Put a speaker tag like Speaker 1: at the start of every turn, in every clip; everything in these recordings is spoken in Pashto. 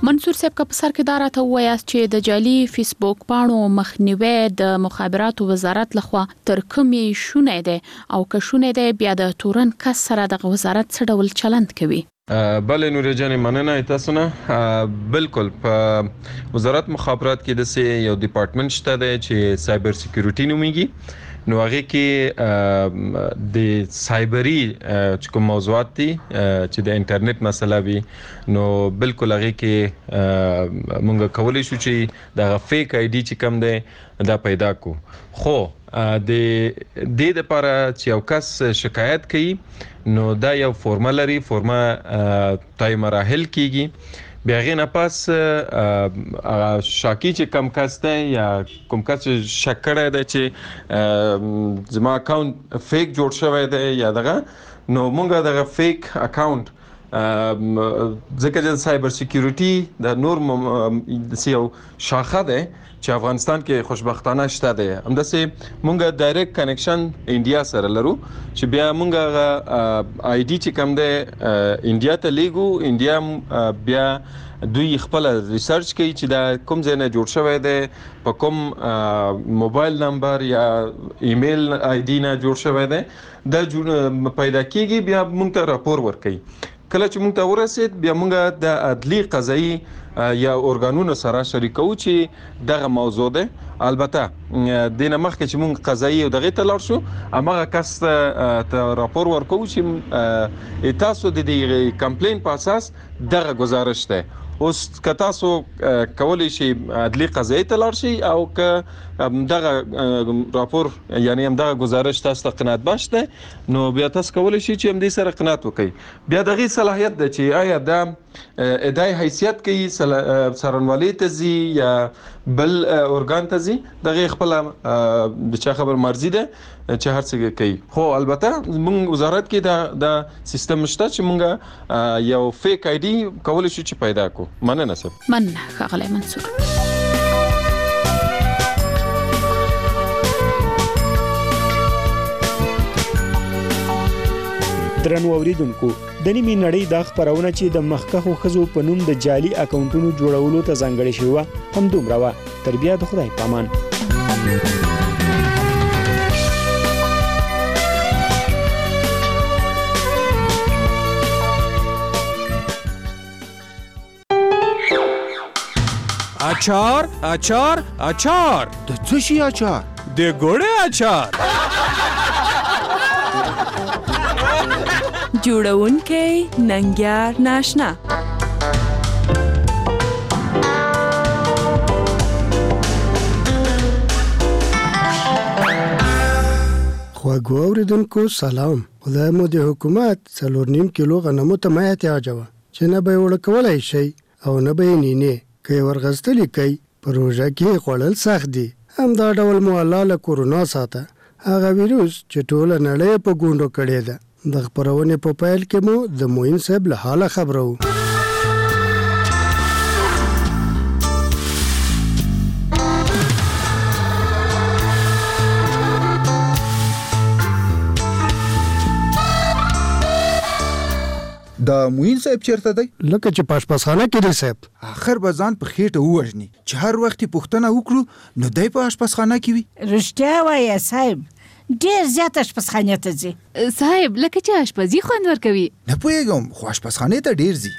Speaker 1: منصور صاحب که په سر کې دا راته ووایاست چې د جعلي فیسبوک پاڼو مخنیوی د مخابراتو وزارت لخوا تر کومې شونی دی او که شونی دی بیا د تورن کس سره دغه وزارت څه ډول چلند کوي؟
Speaker 2: بله نورې جانې مننه تاسو نه. بالکل په وزارت مخابرات کې داسې یو ډپارټمنټ شته دی چې سایبر سکیورټي نومیږي. نو هغه کې د سایبری چې کوم موضوعات دي چې د انټرنیټ مسله وي نو بالکل هغه کې مونږ کولای شو چې د فیک آی ډي چې کوم دی دا پیدا کو. خو د دې لپاره چې یو کس شکایت کوي نو دا یو فورمه لري، فورمه تای مراحل کیږي. بیا غي نه پاس شاکی چې کم کس دی یا کوم کس شک کړی دی چې زما اکاونټ فیک جوړ شوی دی یا دغه نو مونږ دغه فیک اکاونټ ځکه چې سایبر سکیورټي د نور یو شاخه ده چې افغانستان کې خوشبختانه شته ده. همداسې مونږ ډایرکټ کنیکشن انډیا سره لرو چې بیا مونږ آی ډي چې کوم ده انډیا ته لیږو. انډیا بیا دوی خپل ریسرچ کوي چې دا کوم ځای نه جوړ شوی دی، په کوم موبایل نمبر یا ایمیل آی ډي نه جوړ شوی دی، دا پیدا کیږي. بیا مونږ ته راپور ورکوي. کله چې مونږ ته ورسید بیا مونږ د عدلي قضایي یا ارګانونو سره شریکو چې دغه موضوع ده. البته د نه مخکې چې مونږ قضایي او دغه ته لاړ شو امغه کس ته راپور ورکو چې تاسو د دې کمپلین په اساس دغه گزارش ده. اوس که تاسو کولی شي عدلي قضایي ته لاړ شي او که دغه راپور یعنی هم دغه گزارش تاسو ته قناعت بخش ده نو بیا تاسو کولی شي چې هم دې سره قناعت وکړي. بیا دغه صلاحیت ده چې آیا دا ادعای حیثیت کوي څارنوالۍ ته ځي یا بل ارګان ته ځي، دغه خپل د چا خبر مرزي ده چې هر څه کوي. خو البته موږ وزارت کې دا سیستم شته چې موږ یو فیک آی ډي کولی شو چې پیدا کو. مننه صاحب.
Speaker 1: مننه ښاغلی منصور.
Speaker 3: درنو اوریدونکو، د نیمې نړۍ دا خبرونه چې د مخکښو ښځو په نوم د جعلي اکاونټونو جوړولو ته ځانګړې شوې وه همدومره وه. تر بیا د خدای په امان.
Speaker 4: اچار اچار اچار. د څه شي اچار؟ د ګوړې اچار.
Speaker 5: جوړونکی ننګیار ناشنا.
Speaker 6: خواږو اوریدونکو سلام. خدای مو د حکومت 4.5 کیلو غنمو ته ما احتیاج و چې نه به وړ کولای شي او نه به نینه کې ورغستلی کوي. پروژه کې خوړل سخت دي. هم دا ډول مو الله له کورونا ساته هغه ویروس چې ټول نړۍ په ګوندو کړی ده. د خبرونې په پیل کې مو د موین صاحب له حاله خبرو.
Speaker 7: دا موین صاحب چیرته دی؟
Speaker 6: لکه چې پاشپاسخانه کې دی صاحب.
Speaker 7: آخر به ځان په خېټه ووژني چې هر وخت پوښتنه وکړو نو دی په اشپزخانه کې وي.
Speaker 8: رښتیا وایه صاحب، ډېر زیات اشپزخانې ته ځي.
Speaker 5: صاحب لکه چې اشپزي خوند ورکوي.
Speaker 7: نه پوهېږم خو اشپزخانې ته ډېر ځي.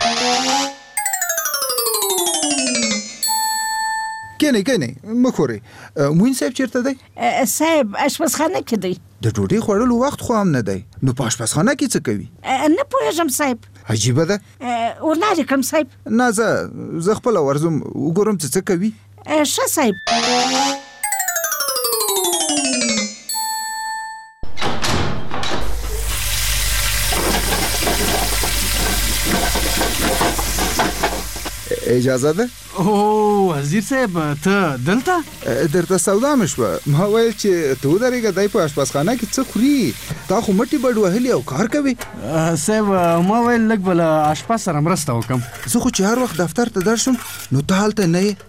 Speaker 7: کینې مخورې. موین صاحب چیرته دی؟
Speaker 8: صاحب اشپزخانه کې دی.
Speaker 7: د ډوډۍ خوړلو وخت خو هم نه دی، نو په اشپزخانه کې څه کوي؟
Speaker 8: نه پوهېږم صاحب.
Speaker 7: عجیبه ده.
Speaker 8: ورلارې کړم صاحب.
Speaker 7: نه زه خپله ورځم وګورم چې څه کوي.
Speaker 8: ښه صاحب.
Speaker 7: اجازه ده؟
Speaker 4: او وزیر صاحب ته دلته؟
Speaker 7: درته سودا مې شوه. ما ویل چې ته ودرېږه دی په اشپزخانه کې څه خوري، تا خو مټې بډ وهلي او کار کوي.
Speaker 4: صاحب ما ویل لږ به له اشپز سره مرسته وکړم.
Speaker 7: زه خو چې هر وخت دفتر ته درشم نو ته هلته نه یې.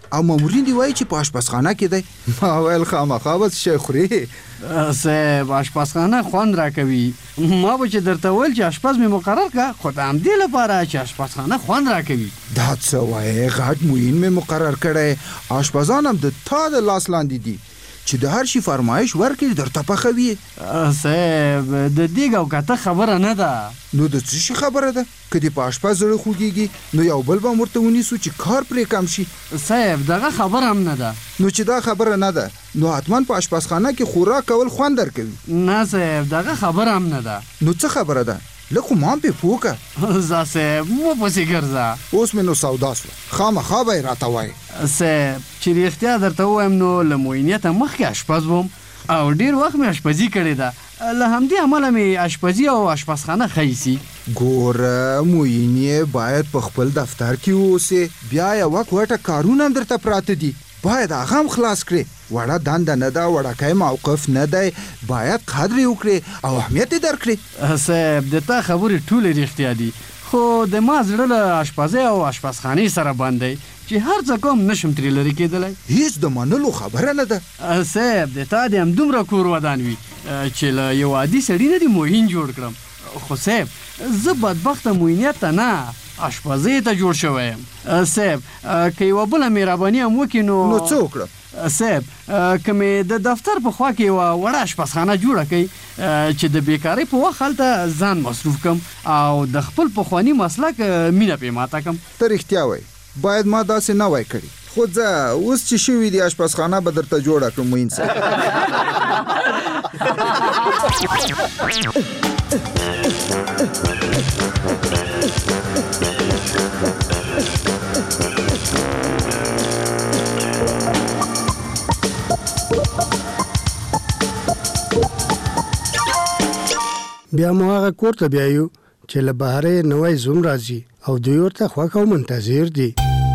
Speaker 7: او مامورین دی وایي چې په آشپزخانه کې دی. ما ویل خامخا به شی خوري.
Speaker 9: صاحب آشپزخانه خوند راکوي. ما به چې درته ویل چې آشپز مې مقرر کړه، خو د همدې لپاره چې آشپزخانه خوند راکوي.
Speaker 7: دا څه وایې؟ غټ معین مې مقرر کړی. آشپزان هم د تا د لاس لاندې دي چې د هر شي فرمایش ورکړي درته پخوي.
Speaker 9: صاحب د دیګ او کته خبره نه ده.
Speaker 7: نو د څه شي خبره ده؟ که دې په آشپز زړه خوږېږي نو یو بل به ورته ونیسو چې کار پرې کم شي.
Speaker 9: صاحب دغه خبره هم نه ده.
Speaker 7: نو چې دا خبره نه ده نو حتما په آشپزخانه کې خوراک کول خوند درکوي.
Speaker 9: نه صاحب دغه خبره هم نه ده.
Speaker 7: نو څه خبره ده؟ لږ خو ما هم پې پوه که.
Speaker 9: ځه صاحب مو پسې ګرځه.
Speaker 7: اوس مې نو سودا سوه، خامخا به یې راته وایې.
Speaker 9: صاحب چې رښتیا درته ووایم نو له معینیته مخکې اشپز وم او ډېر وخت مې اشپزي کړې ده. له همدې امله مې اشپزي او اشپزخانه ښه سي.
Speaker 7: ګوره معین یې باید په خپل دفتر کې اوسې، بیا یوه کوټه کارونه هم درته پراته دي، باید هغه هم خلاص کړې. وړه دنده نه ده، وړکی موقف نه دی، باید قدر یې وکړې او اهمیت یې درکړې.
Speaker 9: صاحب د تا خبرې ټولې رښتیا دي، خو د ما زړه له اشپزۍ او اشپزخانې سره بند دی چې هر څه کوم نشم ترې لرې کېدلی.
Speaker 7: هیڅ د منلو خبره نه ده.
Speaker 9: صاحب د تا دې همدومره کور ودان وي چې له یو عادي سړي نه دې معین جوړ کړم. خو صاحب زه بدبخته معینیت ته نه اشپزۍ ته جوړ شوی یم. صاحب که یوه بله مهرباني هم وکړي نو
Speaker 7: څه وکړم؟
Speaker 9: صاحب که مې د دفتر په خوا کې یوه وړه اشپزخانه جوړه کړئ چې د بیکارۍ په وخت هلته ځان مصروف کړم او د خپل پخواني مسلک مینه پې ماته کړم.
Speaker 7: ته رښتیا وایي، باید ما داسې نه وای کړي. خو ځه اوس چې شوي دي اشپزخانه به درته جوړه کړم معین صاحب.
Speaker 6: بیا مو هغه کور ته بیایو چې له بهرې نوی زوم راځي او دوی ورته خوښ او منتظر دي.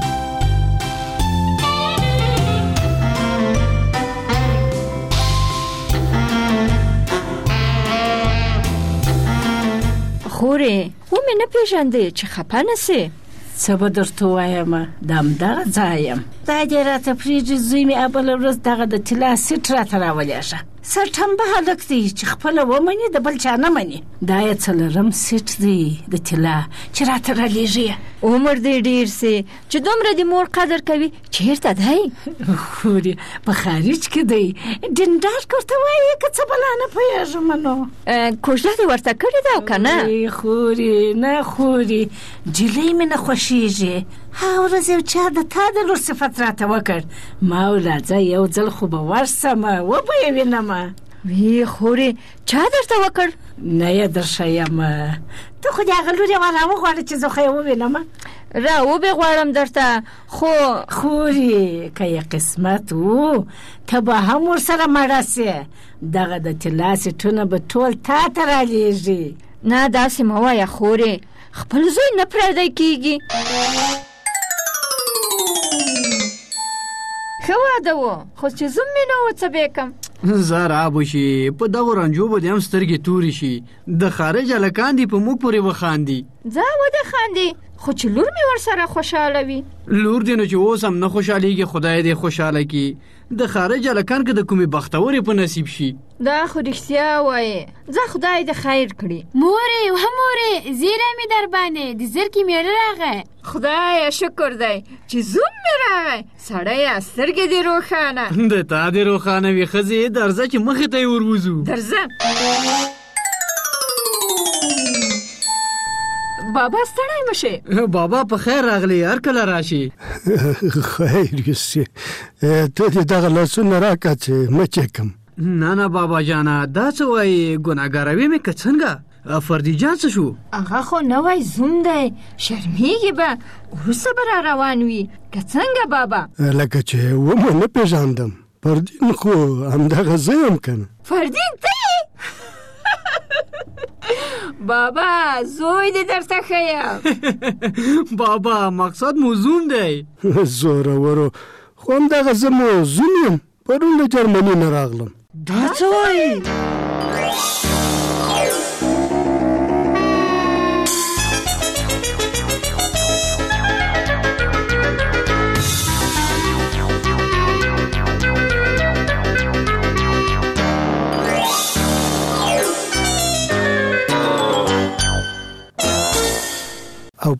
Speaker 10: خورې ومې نه پېژندې چې خفه نه سې؟
Speaker 8: څه به درته ووایم، د همدغه ځای یم. دا دې راته پرېږدي زوی مې بله ورځ دغه د طلا سیټ راته راولېږه. سرټمبه هلک دی چې خپله ومني د بل چا نه مني. دا یې څلورم سیټ دی د طلا چې راته رالېږي.
Speaker 10: عمر دې ډېر سي چې دومره د مور قدر کوي. چېرته دی؟
Speaker 8: خورې په خارج کې دی. ډنډارک ورته وایي که څه بلا نه پوهېږم نو.
Speaker 10: کوژده دې ورته کړې ده او که نه؟
Speaker 8: خورې نه خورې جلۍ مې نه خوښېږي. هغه ورځ یو چا د تا د لور صفت راته وکړ، ما وراځه یو ځل خو به ورسمه وبه یې وینمه.
Speaker 10: وی خورې چا درته وکړ؟
Speaker 8: نه یې درښیم. ته خو د هغه لور یې راوغواړه چې زه خو یې ووینمه.
Speaker 10: راوبې غواړم درته، خو
Speaker 8: خورې که یې قسمت و ته به هم ورسره مړه سې. دغه د طلا سیټونه به ټول تا ته رالېږي.
Speaker 10: نه داسې مه وایه خورې، خپل زوی نه پردی کېږي. ښه واده و، خو چې زوم مې نه و څه به کم.
Speaker 9: زه رابو شي په دغو رنجو به دې هم سترګې تورې شي. د خارج هلکان دي په موږ پورې وخاندي.
Speaker 10: ځه وده خاندي، خو چې لور مې ورسره خوشحاله وي.
Speaker 9: لور دې نو چې اوس هم نه خوشحالېږي، خدای دې خوشحاله کړي. د خارج هلکان که د کومې بختورې په نصیب شي.
Speaker 10: دا خو رښتیا وایې. ځه خدای دې خیر کړي.
Speaker 11: مورې و مورې زیری مې در باندې د زرکې میړه راغی.
Speaker 10: خدایه شکر دی چې زوم مې راغی. سړیه سترګې دې روښانه.
Speaker 9: د تا دې روښانه وي ښځې، درځه چې مخې ته یې وروځو.
Speaker 10: درځه. بابا ستړی مشه.
Speaker 9: بابا په خیر راغلی، هر کله راشي.
Speaker 6: خیر یوسې ته دې دغه لاسونه راکړه چې مچې کم.
Speaker 9: نه نه بابا جانه دا څه وایي، ګناهګاروي مې که څنګه؟ فردي جان څه شو؟
Speaker 10: هغه خو نوی زوم دی، شرمېږي به، وروسته به را روان وي. که څنګه بابا؟
Speaker 6: لکه چې ومه نه پېژاندم، فردین خو همدغه زه یم که نه؟
Speaker 10: فردین ته یې؟ بابا زوی دې درته ښیم.
Speaker 9: بابا مقصد مو زوم دی.
Speaker 6: زورورو خو همدغه زه مو زوم یم، پرون له جرمني نه راغلم.
Speaker 9: دا څه وایي؟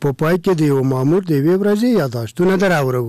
Speaker 6: په پای کې د یو مامور د یوې ورځې یاداشتونه دراوړو.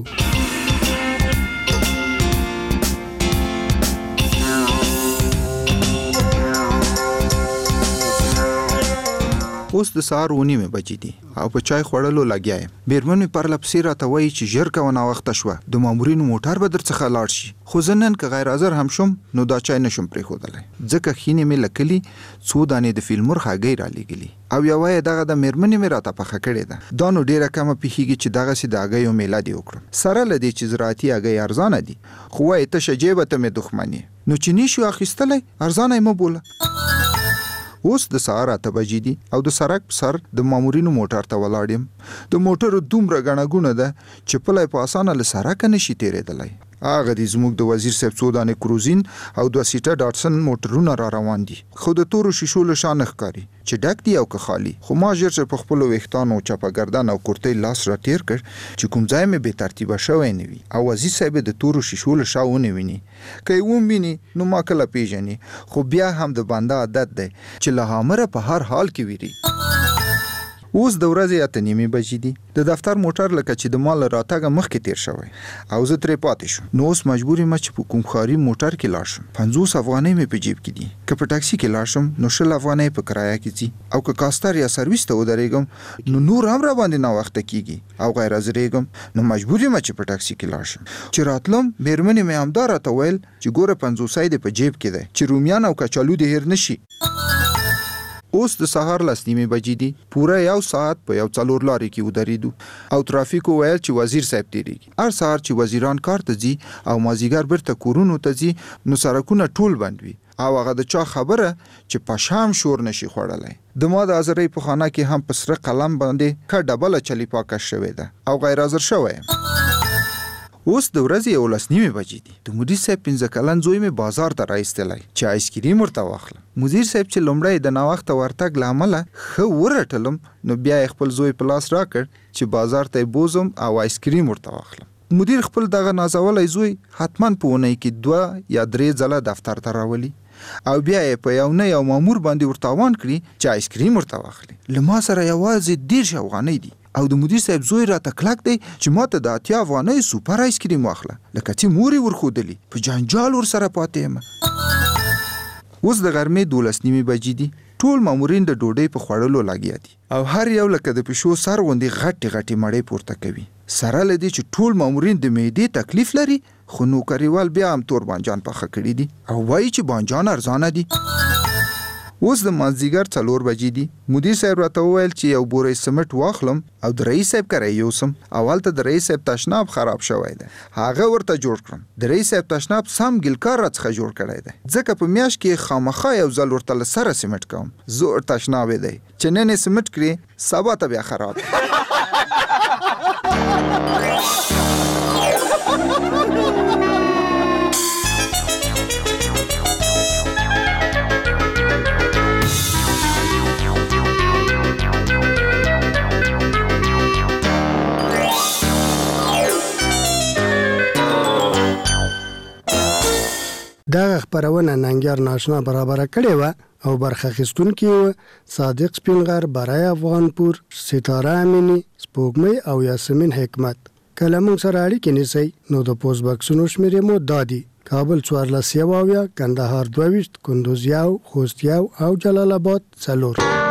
Speaker 7: اوس د سهار 9 بجې دي او په چای خوړلو لګیا یم. بیرمن مې پرله پسې راته وایي چې ژر کوه ناوخته شوه، د مامورینو موټر به درڅخه لاړ شي. خو زه نن که غیر حاضر هم شم نو دا چای نشم پرېښودلی، ځکه خینې مې له کلي څو دانې د فیلمور هګۍ رالیږلي او یوه یې دغه د میرمنې مې راته پخه کړې ده. دا نو ډېره کمه پېښېږي چې دغسې د هګیو میله دې وکړم، سره له دې چې زراعتي هګۍ ارزانه دي. خو وایي تشه جیبه ته مې دښمن یې، نو چې نشو اخیستلی ارزانه یې مه بوله. اوس د سهار 8 بجې دي او د سړک په سر د مامورینو موټر ته ولاړ یم. د موټرو دومره ګڼه ګوڼه ده چې پلی په اسانه له سړکه نشي تېرېدلی. هغه دي زموږ د وزیر صاحب څو دانې کروزین او 2 سیټه ډاټسن موټرونه را روان دي، خو د تورو شیشو له شا نه ښکاري چې ډک دي او که خالي. خو ما ژر چې په خپلو ویښتانو چپه ګردن او کورتۍ لاس را تېر کړ چې کوم ځای مې بې ترتیبه شوی نه وي او وزیر صاحب د تورو شیشو له شا ونه ویني. که یې وویني نو ما کله پیژني، خو بیا هم د بنده عادت دی چې له هامره په هر حال کې ویري. اوس د ورځې 8:30 بجې دي. د دفتر موټر لکه چې د مال راتګه مخکې تیر شوی او زه ترې پاتې شوم. نو اوس مجبور یم چې په کوم ښاري موټر کې لاړ شم. 50 افغانۍ مې په جیب کې دي. که په ټاکسي کې لاړ شم نو 20 افغانۍ په کرایه کې ځي او که کاستر یا سرویس ته ودرېږم نو نور هم را باندې ناوخته کېږي او غیر حاضرېږم، نو مجبور یم چې په ټاکسي کې لاړ شم. چې راتلم میرمنې مې همدا راته ویل چې ګوره 50 دې په جیب کې دی چې رومیان او کچالو دې هېر نه شي. اوس د سهار 10:30 بجې دي. پوره 1 ساعت په یو 4 لارې کې ودرېدو او ترافیکو ویل چې وزیر صاحب تېرېږي. هر سهار چې وزیران کار ته ځي او مازدیګر بیرته کورونو ته ځي نو سړکونه ټول بند وي او هغه د چا خبره چې په شام شور نشي خوړلی. د ما د حاضرۍ په خانه کې هم په سره قلم باندې که ډبله چلی پاکه شوې ده او غیر حاضر شوی یم. اوس د ورځې 11:30 بجې دي. د مدیر صاحب 15 کلن زوی مې بازار ته راایستلی چې آیسکریم ورته واخلم. مدیر صاحب چې لومړی د ناوخته ورتګ له امله ښه ورټلم نو بیا یې خپل زوی په لاس راکړ چې بازار ته یې بوزم او آیسکریم ورته واخلم. مدیر خپل دغه نازولی زوی حتما په اونۍ کې 2 یا 3 ځله دفتر ته راولي او بیا یې په یو مامور باندې ورتاوان کړي چې آیسکریم ورته واخلي. له ما سره یوازې 10 افغانۍ دي او د مدیر صاحب زوی راته کلک دی چې ما ته د 80 افغانۍ سوپر آیسکریم واخله، لکه چې مور یې ورښودلي. په جنجال ورسره پاتې یم. اوس د غرمې 12:30 بجې دي. ټول مامورین د ډوډۍ په خوړلو لګیا دي او هر یو لکه د پیشو سر غوندې غټې مړۍ پورته کوي. سره له دې چې ټول مامورین د معدې تکلیف لري، خو نوکریوال بیا هم تور بانجان پخه کړي دي او وایي چې بانجان ارزانه دي. اوس د مازدیګر 4 بجې دي. مدیر صاحب راته وویل چې یو بورۍ سمټ واخلم او د رئیس صاحب کره یوسم. اول ته د رئیس صاحب تشناب خراب شوی دی، هغه ورته جوړ کړم. د رئیس صاحب تشناب سم ګلکار راڅخه جوړ کړی دی، ځکه په میاشت کې خامخا یو ځل ورته له سره سمټ کوم. زوړ تشناب دی چې نن یې سمټ کړي سبا ته بیا خراب.
Speaker 6: دغه خپرونه ننګیار ناشنا برابره کړې وه او برخه اخیستونکي وو صادق سپینغر، برای افغانپور، ستاره امینی، سپوږمۍ او یاسمین حکمت. که له موږ سره اړیکې نیسئ نو د پوسټ بکسونو شمېرې مو دا دي: کابل 14 کندهار 22، کندوز 1، خوست 1 او جلال آباد 4.